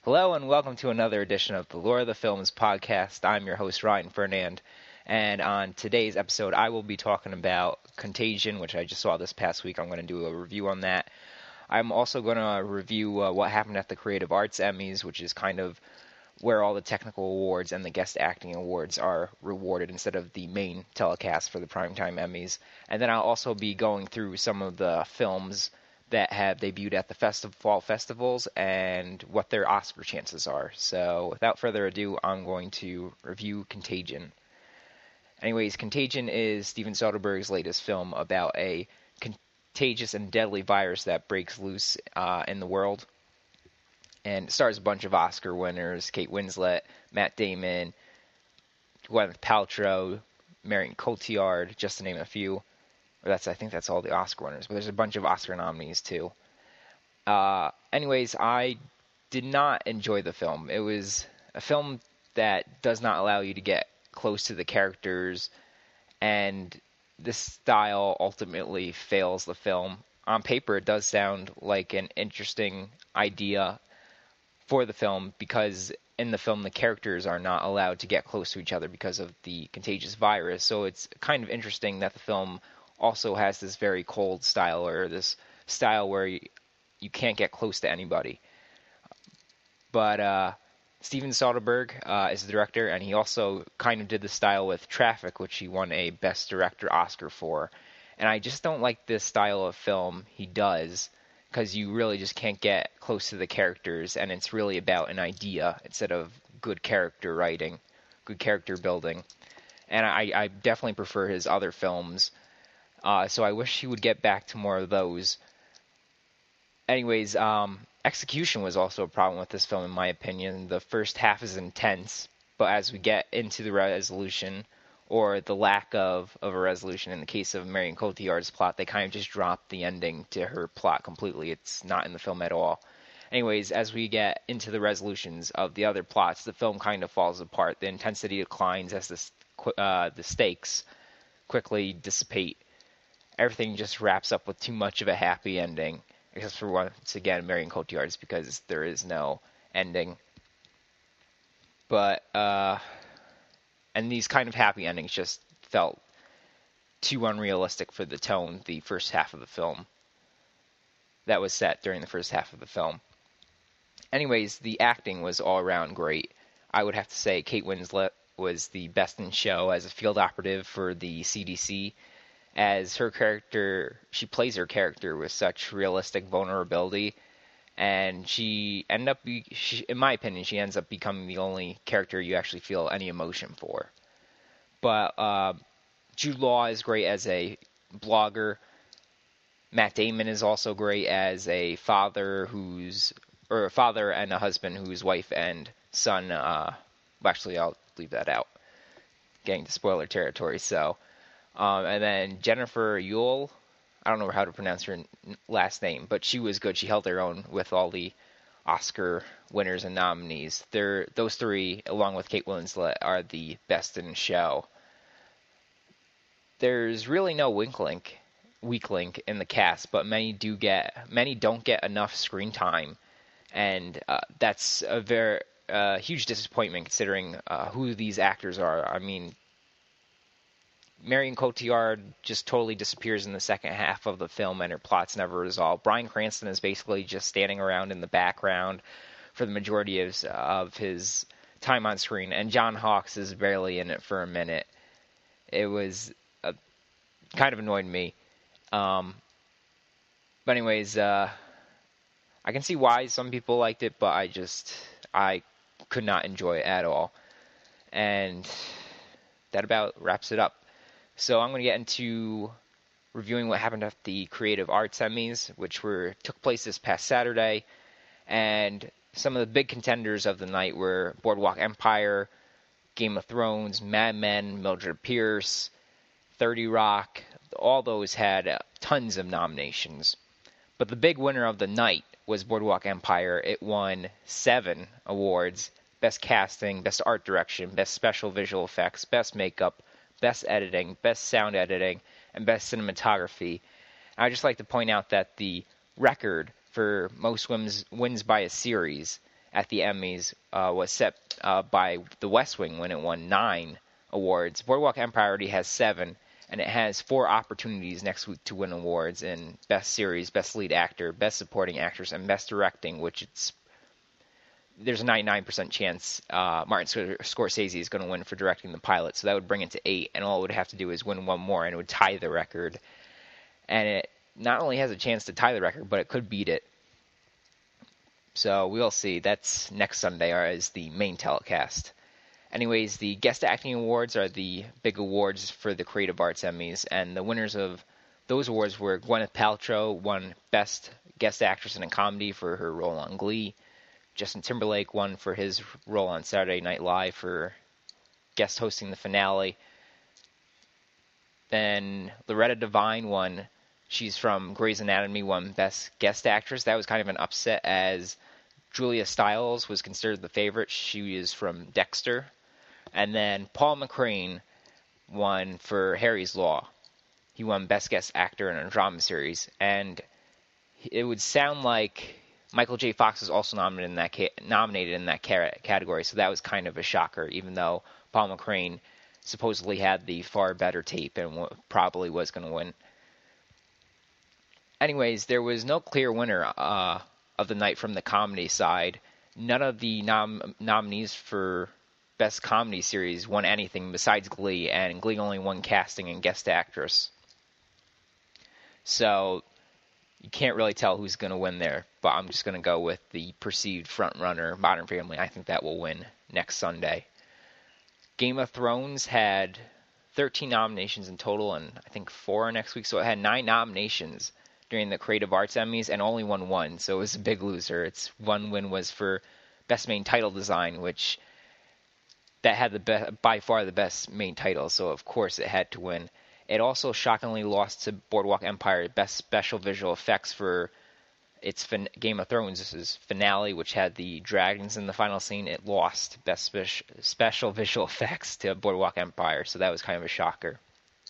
Hello and welcome to another edition of the Lore of the Films podcast. I'm your host, Ryan Fernand, and on today's episode, I will be talking about Contagion, which I just saw this past week. I'm going to do a review on that. I'm also going to review what happened at the Creative Arts Emmys, which is kind of where all the technical awards and the guest acting awards are rewarded instead of the main telecast for the Primetime Emmys. And then I'll also be going through some of the films that have debuted at the fall festivals and what their Oscar chances are. So without further ado, I'm going to review Contagion. Anyways, Contagion is Steven Soderbergh's latest film about a contagious and deadly virus that breaks loose in the world. And it stars a bunch of Oscar winners: Kate Winslet, Matt Damon, Gwyneth Paltrow, Marion Cotillard, just to name a few. I think that's all the Oscar winners, but there's a bunch of Oscar nominees too. Anyways, I did not enjoy the film. It was a film that does not allow you to get close to the characters, and this style ultimately fails the film. On paper, it does sound like an interesting idea for the film, because in the film the characters are not allowed to get close to each other because of the contagious virus. So it's kind of interesting that the film also has this very cold style, or this style where you can't get close to anybody. But Steven Soderbergh is the director, and he also kind of did the style with Traffic, which he won a Best Director Oscar for. And I just don't like this style of film he does, because you really just can't get close to the characters, and it's really about an idea instead of good character writing, good character building. And I definitely prefer his other films. So I wish he would get back to more of those. Anyways, execution was also a problem with this film, in my opinion. The first half is intense, but as we get into the resolution, or the lack of a resolution in the case of Marion Cotillard's plot, they kind of just drop the ending to her plot completely. It's not in the film at all. Anyways, as we get into the resolutions of the other plots, the film kind of falls apart. The intensity declines as the stakes quickly dissipate. Everything just wraps up with too much of a happy ending, except for, once again, Marion Cotillard's, because there is no ending. But, and these kind of happy endings just felt too unrealistic for the tone the first half of the film that was set during the first half of the film. Anyways, the acting was all around great. I would have to say Kate Winslet was the best in show as a field operative for the CDC. As her character, she plays her character with such realistic vulnerability, and in my opinion, she ends up becoming the only character you actually feel any emotion for. But Jude Law is great as a blogger. Matt Damon is also great as a father a father and a husband whose wife and son. Actually, I'll leave that out. Getting to spoiler territory, so. And then Jennifer Yule, I don't know how to pronounce her last name, but she was good. She held her own with all the Oscar winners and nominees. Those three, along with Kate Winslet, are the best in show. There's really no weak link in the cast, but many don't get enough screen time, and that's a very huge disappointment considering who these actors are. I mean, Marion Cotillard just totally disappears in the second half of the film, and her plot's never resolved. Bryan Cranston is basically just standing around in the background for the majority of his time on screen, and John Hawkes is barely in it for a minute. It was kind of annoyed me. But anyways, I can see why some people liked it, but I could not enjoy it at all. And that about wraps it up. So I'm going to get into reviewing what happened at the Creative Arts Emmys, which took place this past Saturday. And some of the big contenders of the night were Boardwalk Empire, Game of Thrones, Mad Men, Mildred Pierce, 30 Rock. All those had tons of nominations. But the big winner of the night was Boardwalk Empire. It won 7 awards: Best Casting, Best Art Direction, Best Special Visual Effects, Best Makeup, Best Editing, Best Sound Editing, and Best Cinematography. And I'd just like to point out that the record for most wins by a series at the Emmys was set by The West Wing when it won 9 awards. Boardwalk Empire already has 7, and it has 4 opportunities next week to win awards in Best Series, Best Lead Actor, Best Supporting Actress, and Best Directing, which there's a 99% chance Martin Scorsese is going to win for directing the pilot, so that would bring it to 8, and all it would have to do is win one more, and it would tie the record. And it not only has a chance to tie the record, but it could beat it. So we'll see. That's next Sunday as the main telecast. Anyways, the Guest Acting Awards are the big awards for the Creative Arts Emmys, and the winners of those awards were Gwyneth Paltrow won Best Guest Actress in a Comedy for her role on Glee. Justin Timberlake won for his role on Saturday Night Live for guest hosting the finale. Then Loretta Devine won. She's from Grey's Anatomy, won Best Guest Actress. That was kind of an upset as Julia Stiles was considered the favorite. She is from Dexter. And then Paul McCrane won for Harry's Law. He won Best Guest Actor in a Drama Series. And it would sound like Michael J. Fox was also nominated in that category, so that was kind of a shocker, even though Paul McCrane supposedly had the far better tape and probably was going to win. Anyways, there was no clear winner of the night from the comedy side. None of the nominees for Best Comedy Series won anything besides Glee, and Glee only won casting and guest actress. So you can't really tell who's going to win there, but I'm just going to go with the perceived front-runner, Modern Family. I think that will win next Sunday. Game of Thrones had 13 nominations in total, and I think 4 next week, so it had 9 nominations during the Creative Arts Emmys, and only won 1, so it was a big loser. Its one win was for Best Main Title Design, which that had by far the best main title, so of course it had to win. It also shockingly lost to Boardwalk Empire Best Special Visual Effects for its Game of Thrones' finale, which had the dragons in the final scene. It lost Best Special Visual Effects to Boardwalk Empire, so that was kind of a shocker.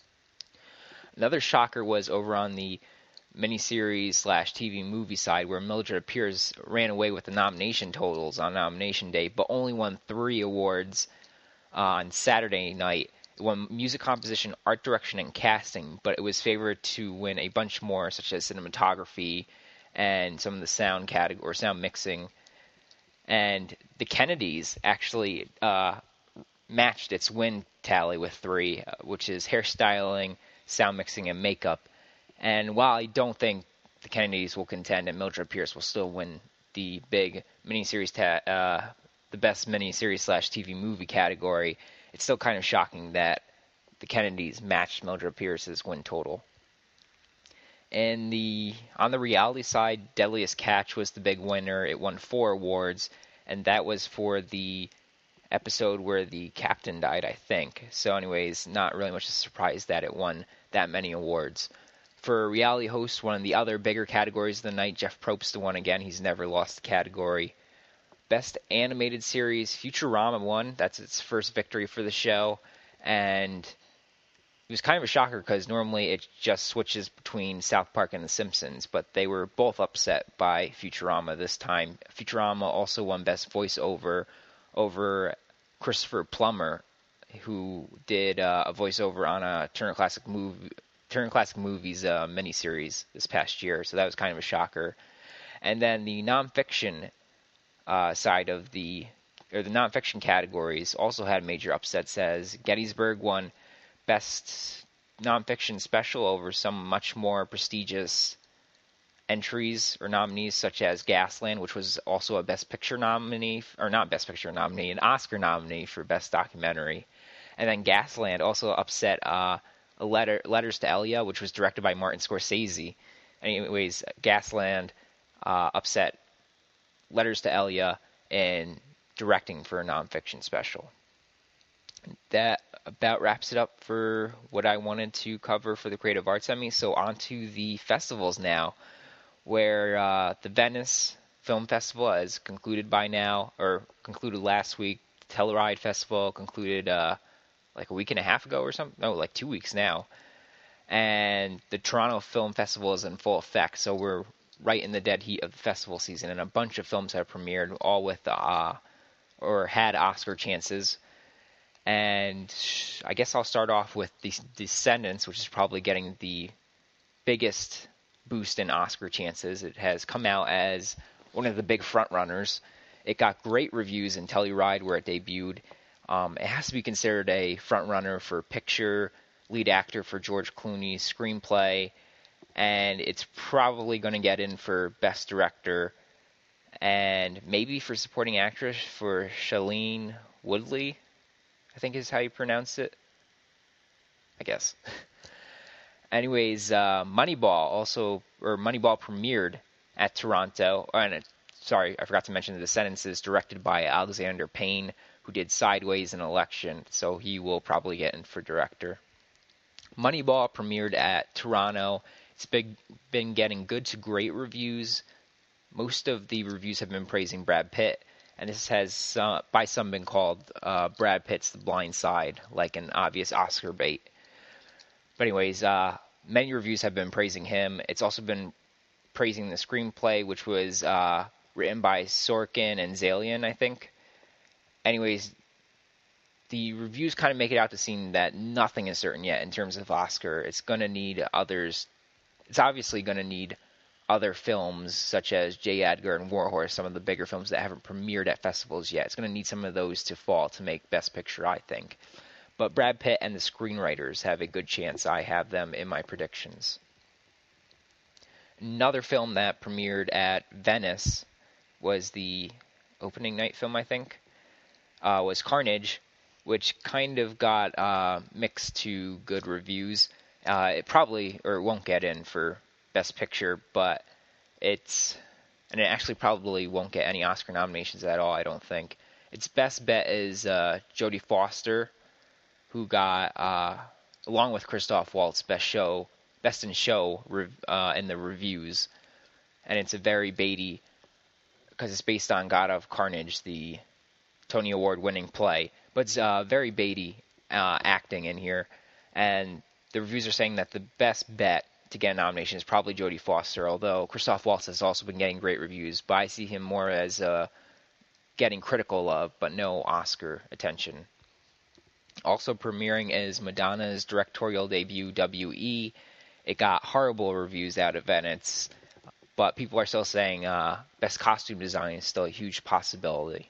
Another shocker was over on the miniseries/TV movie side, where Mildred Pierce ran away with the nomination totals on nomination day, but only won 3 awards on Saturday night. It won music composition, art direction, and casting, but it was favored to win a bunch more, such as cinematography and some of the sound category, sound mixing. And the Kennedys actually matched its win tally with 3, which is hairstyling, sound mixing, and makeup. And while I don't think the Kennedys will contend and Mildred Pierce will still win the big miniseries, the best miniseries/TV movie category, it's still kind of shocking that the Kennedys matched Mildred Pierce's win total. On the reality side, Deadliest Catch was the big winner. It won 4 awards, and that was for the episode where the captain died, I think. So anyways, not really much of a surprise that it won that many awards. For reality host, one of the other bigger categories of the night, Jeff Probst won again. He's never lost the category. Best Animated Series, Futurama won. That's its first victory for the show. And it was kind of a shocker because normally it just switches between South Park and The Simpsons, but they were both upset by Futurama this time. Futurama also won Best Voiceover over Christopher Plummer, who did a voiceover on a Turner Classic Movies miniseries this past year, so that was kind of a shocker. And then the nonfiction side of the nonfiction categories also had major upsets, as Gettysburg won Best Nonfiction Special over some much more prestigious entries or nominees, such as Gasland, which was also a Best Picture nominee, or not Best Picture nominee, an Oscar nominee for Best Documentary. And then Gasland also upset Letters to Elia, which was directed by Martin Scorsese. Anyways, Gasland upset Letters to Elia in directing for a nonfiction special. That about wraps it up for what I wanted to cover for the Creative Arts Emmy. So on to the festivals now, where the Venice Film Festival has concluded by now, or concluded last week. The Telluride Festival concluded like a week and a half ago or something. No, like 2 weeks now. And the Toronto Film Festival is in full effect, so we're right in the dead heat of the festival season, and a bunch of films have premiered, all with or had Oscar chances. And I guess I'll start off with The Descendants, which is probably getting the biggest boost in Oscar chances. It has come out as one of the big frontrunners. It got great reviews in Telluride where it debuted. It has to be considered a frontrunner for picture, lead actor for George Clooney, screenplay, and it's probably going to get in for Best Director and maybe for supporting actress for Shailene Woodley, I think is how you pronounce it. I guess. Anyways, Moneyball premiered at Toronto. Sorry, I forgot to mention The Descendants is directed by Alexander Payne, who did Sideways and Election, so he will probably get in for director. Moneyball premiered at Toronto. It's been getting good to great reviews. Most of the reviews have been praising Brad Pitt, and this has by some been called Brad Pitt's The Blind Side, like an obvious Oscar bait. But anyways, many reviews have been praising him. It's also been praising the screenplay, which was written by Sorkin and Zalian, I think. Anyways, the reviews kind of make it out to seem that nothing is certain yet in terms of Oscar. It's going to need others. It's obviously going to need other films such as J. Edgar and Warhorse, some of the bigger films that haven't premiered at festivals yet. It's going to need some of those to fall to make Best Picture, I think. But Brad Pitt and the screenwriters have a good chance. I have them in my predictions. Another film that premiered at Venice was the opening night film, I think, was Carnage, which kind of got mixed to good reviews. It probably won't get in for Best Picture, but it actually probably won't get any Oscar nominations at all, I don't think. Its best bet is Jodie Foster, who got, along with Christoph Waltz, Best in Show in the reviews. And it's a very baity, because it's based on God of Carnage, the Tony Award-winning play. But it's very baity acting in here. And the reviews are saying that the best bet to get a nomination is probably Jodie Foster, although Christoph Waltz has also been getting great reviews. But I see him more as getting critical love, but no Oscar attention. Also premiering is Madonna's directorial debut, W.E. It got horrible reviews out of Venice, but people are still saying best costume design is still a huge possibility.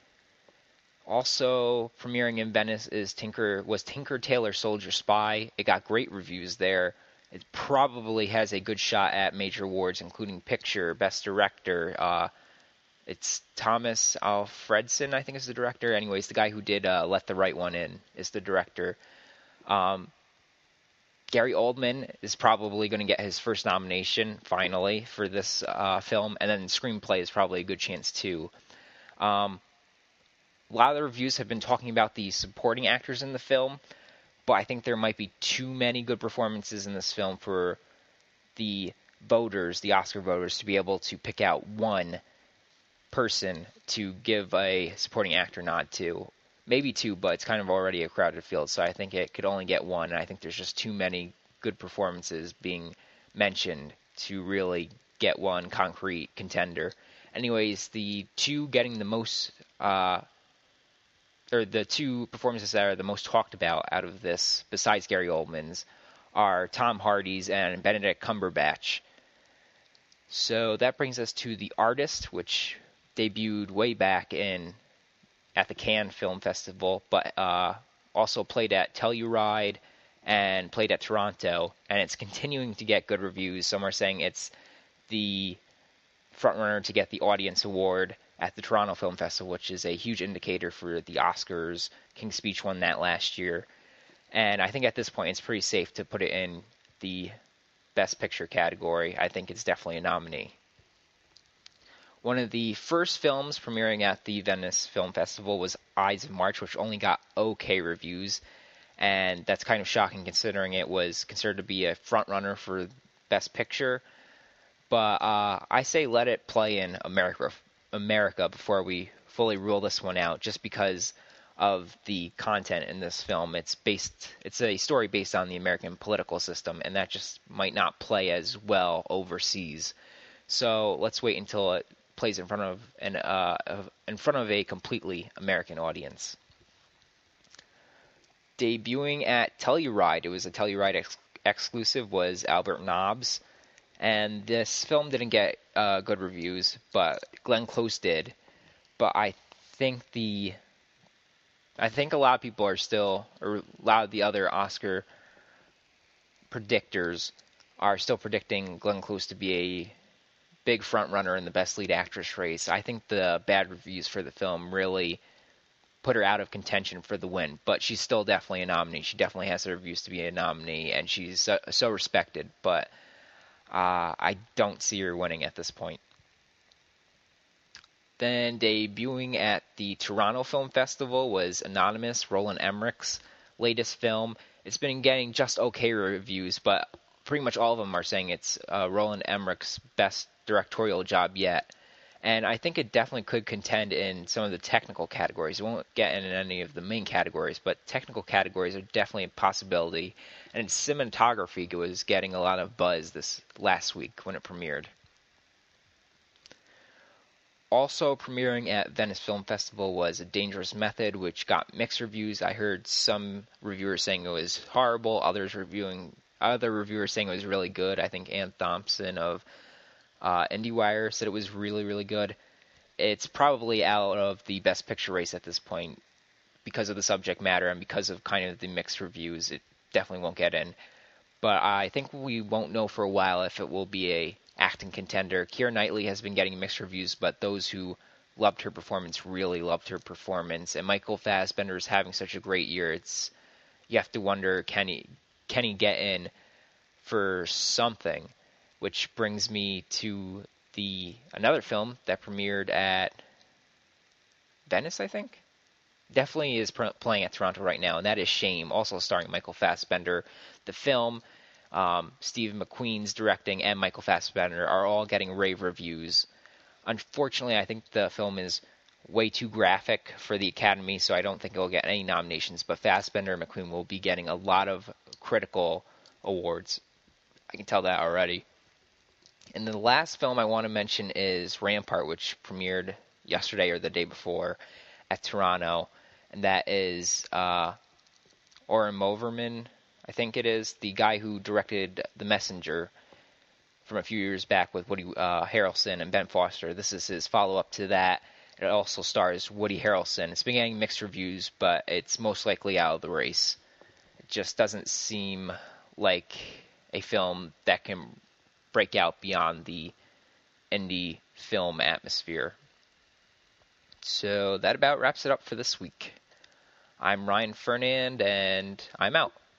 Also premiering in Venice was Tinker Tailor Soldier Spy. It got great reviews there. It probably has a good shot at major awards, including Picture, Best Director. It's Thomas Alfredson, I think is the director. Anyways, the guy who did Let the Right One In is the director. Gary Oldman is probably going to get his first nomination, finally, for this film. And then screenplay is probably a good chance, too. A lot of the reviews have been talking about the supporting actors in the film, but I think there might be too many good performances in this film for the Oscar voters, to be able to pick out one person to give a supporting actor nod to. Maybe two, but it's kind of already a crowded field, so I think it could only get one, and I think there's just too many good performances being mentioned to really get one concrete contender. Anyways, the two getting the most, the two performances that are the most talked about out of this, besides Gary Oldman's, are Tom Hardy's and Benedict Cumberbatch. So that brings us to The Artist, which debuted way back at the Cannes Film Festival, but also played at Telluride and played at Toronto, and it's continuing to get good reviews. Some are saying it's the frontrunner to get the Audience Award at the Toronto Film Festival, which is a huge indicator for the Oscars. King's Speech won that last year, and I think at this point it's pretty safe to put it in the Best Picture category. I think it's definitely a nominee. One of the first films premiering at the Venice Film Festival was Ides of March, which only got okay reviews, and that's kind of shocking considering it was considered to be a frontrunner for Best Picture. But I say let it play in America before we fully rule this one out, just because of the content in this film. It's a story based on the American political system, and that just might not play as well overseas. So let's wait until it plays in front of a completely American audience. Debuting at Telluride, it was a Telluride exclusive, was Albert Nobbs, and this film didn't get good reviews, but Glenn Close did. But I think a lot of people are still, or a lot of the other Oscar predictors are still predicting Glenn Close to be a big front runner in the Best Lead Actress race. I think the bad reviews for the film really put her out of contention for the win, but she's still definitely a nominee. She definitely has the reviews to be a nominee, and she's so respected, but I don't see her winning at this point. Then debuting at the Toronto Film Festival was Anonymous, Roland Emmerich's latest film. It's been getting just okay reviews, but pretty much all of them are saying it's Roland Emmerich's best directorial job yet. And I think it definitely could contend in some of the technical categories. It won't get in any of the main categories, but technical categories are definitely a possibility. And in cinematography, it was getting a lot of buzz this last week when it premiered. Also premiering at Venice Film Festival was A Dangerous Method, which got mixed reviews. I heard some reviewers saying it was horrible, other reviewers saying it was really good. I think Ann Thompson of IndieWire said it was really, really good. It's probably out of the Best Picture race at this point because of the subject matter and because of kind of the mixed reviews. It definitely won't get in. But I think we won't know for a while if it will be a acting contender. Keira Knightley has been getting mixed reviews, but those who loved her performance really loved her performance. And Michael Fassbender is having such a great year. You have to wonder, can he get in for something? Which brings me to another film that premiered at Venice, I think. Definitely is playing at Toronto right now, and that is Shame, also starring Michael Fassbender. The film, Steve McQueen's directing, and Michael Fassbender are all getting rave reviews. Unfortunately, I think the film is way too graphic for the Academy, so I don't think it will get any nominations, but Fassbender and McQueen will be getting a lot of critical awards. I can tell that already. And the last film I want to mention is Rampart, which premiered yesterday or the day before at Toronto. And that is Oren Moverman, I think it is, the guy who directed The Messenger from a few years back with Woody Harrelson and Ben Foster. This is his follow-up to that. It also stars Woody Harrelson. It's been getting mixed reviews, but it's most likely out of the race. It just doesn't seem like a film that can break out beyond the indie film atmosphere. So that about wraps it up for this week. I'm Ryan Fernand, and I'm out.